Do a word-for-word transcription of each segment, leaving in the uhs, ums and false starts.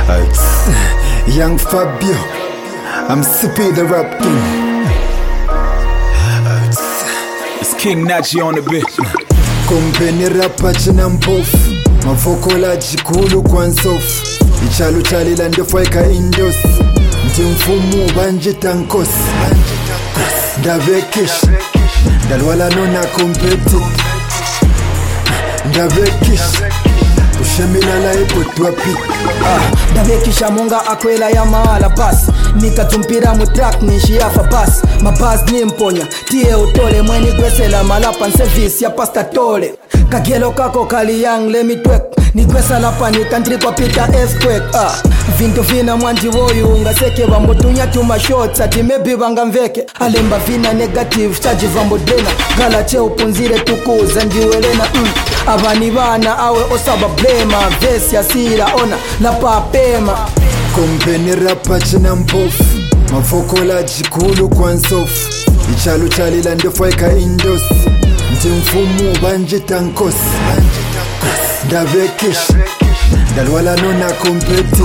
Young Fabio, I'm sippy the rap king. It's King Nachi on the beat. Kompeni rapa china mpofu, mafokola jikulu kwa nsofu. Ichalu chalila ndefaika indos, nti mfumu banje tankos. Ndavekish, dalwala nona kompeti. Ndavekish, ushemilala ipo tuwapi. Ah, Davekisha munga akwela ya maala basi. Nikatumpira mutrack nishiafa basi. Mabasi ni mponya, tie utole mweni gwesela malapa service ya pasta tole. Kagelo kako kali yang lemi twek. Nikwesa lapa ni country kwa pita earthquake. Ah, vinto vina mwanji woyu unga seke vambotunya tuma shots ati maybe vanga mveke. Alemba vina negative chaji vambo drena. Gala che upunzire tukuza njiwelena mm. Abani bana awe osaba blema. Vesi ya sila ona lapa pema. Kompeni rapa china mpofu, mafokola jikulu kwa nsofu. Ichalu chalila ndefaika indos, nti mfumu banje tankos. Ndavekish, dalwala nona kompeti.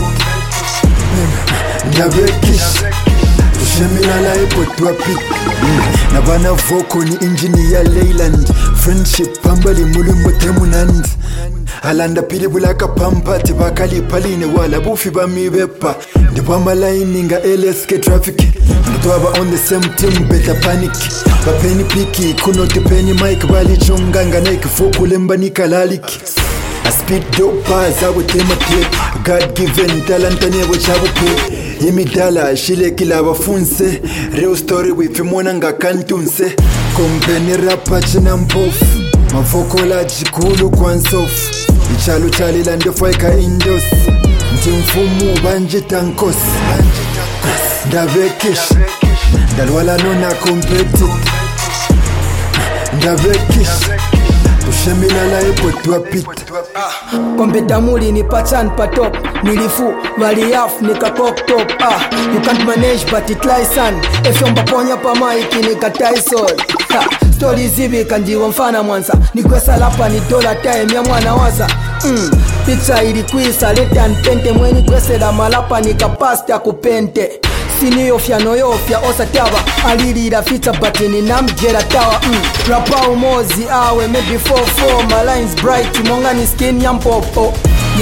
Ndavekish, ushemilala ipo tuwapi. Nabana voko ni injini ya Leyland. Friendship pambali mulimbo temunand. Alanda pili bulaka pampati bakali paline wala bufi bamibepa. Ndipamba line nga L S K traffic. Nditwaba on the same team better panic. Bapeni piki kuno tepeni mic bali chonganga Nike foku lemba nikalaliki. I speed dope bars awu tema tape. God given talent anewo chabu pe. Yemidala shile kila bafunse. Real story wifimona nga kantunse. Kompeni rapa china mpofu, mafokola jikulu kwa nsofu. Ichalu chalila ndefaika indos, nti mfumu banje tankos. Ndavekish, dalwala nona kompeti. Ndavekish, ushemilala ipo tuwapita. Kompeta muli ni pachan patop. Nilifu, variaf, nika cock top. Ah, you can't manage but it lies on. Efyo mbaponya pa maiki nika Tyson. Ha, story zibi kanjiwa mfana mwanza. Nikwesa lapa ni dola time ya mwana waza. Mm, pizza ilikwisa leta ntente mweni kwese la malapa nika pasta kupente. Sini yofya no yofya osa taba. Alirira fita batini namjera tawa mm. Rapa umozi awe maybe four four. My lines bright monga ni skin yampopo.